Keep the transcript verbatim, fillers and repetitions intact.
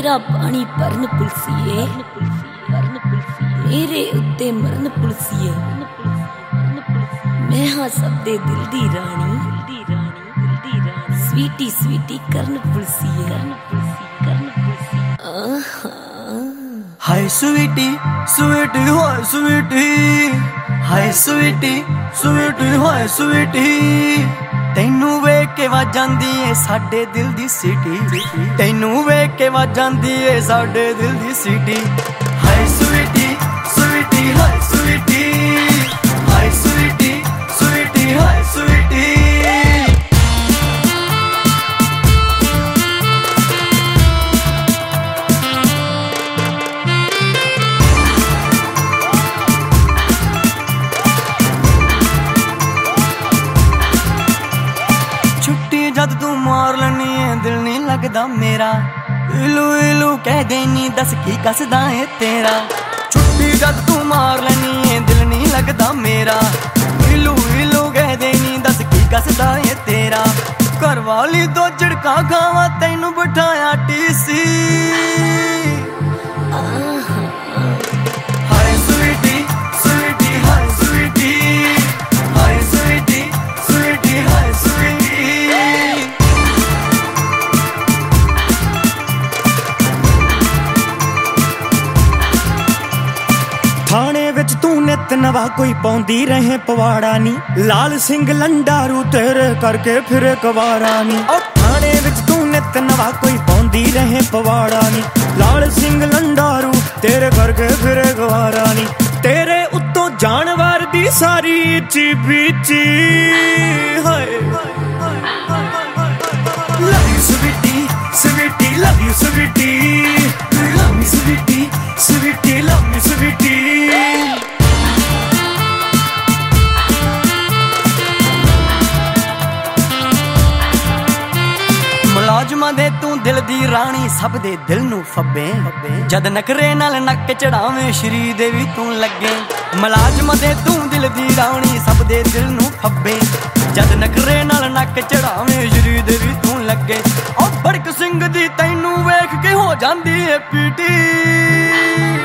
मेरा पानी भरन पुलसिए, मेरे उत्ते मरन पुलसिए। मैं हाँ सब दे दिल दी रानी, स्वीटी स्वीटी करन पुलसिए। हाय स्वीटी स्वीटी हाय स्वीटी, हाय स्वीटी स्वीटी हाय स्वीटी। तैनू वेख के वज जांदी ए साडे दिल दी सीटी, तैनू वेख के वज जांदी ए साडे दिल दी सीटी। हाय स्वीटी स्वीटी हाय स्वीटी, हाय स्वीटी स्वीटी हाय स्वीटी। जद तू मार लैनी है दिल नहीं लगदा मेरा, इलू इलू कह देनी दस की कसदा है तेरा। छुट्टी जद तू मार लैनी है दिल नहीं लगदा मेरा, इलू इलू कह देनी दस की कसदा है तेरा। घर वाली दो झड़का खावा तैनू बिठाया टीसी। हाय स्वीटी स्वीटी हाय स्वीटी, हाय स्वीटी स्वीटी हाय स्वीटी। थाने विच तू नित नवा कोई पौंदी रहे पवाड़ा नी, लाल सिंह लंडारू तेरे करके फिरे कवारा नी। और थाने विच तू नित नवा कोई पौंदी रहे पवाड़ा नी, लाल सिंह लंडारू तेरे करके फिरे कवारा नी। तेरे उत्तों जानवर दी सारी इची बीची। हाय love you sweetie sweetie love you sweetie, love me sweetie sweetie love me sweetie. मुलाजमां दे तू दिल दी रानी सब दे दिल नू फब्बे, जद नखरे नाल नक चढ़ावे श्री देवी तू लगे। मुलाजमां दे तू दिल दी रानी सब दे दिल नू फब्बे, जद नखरे नाल नक चढ़ावे श्री देवी तू लगे। और भड़क सिंह दी तैनू वेख के हो जांदी है पीटी।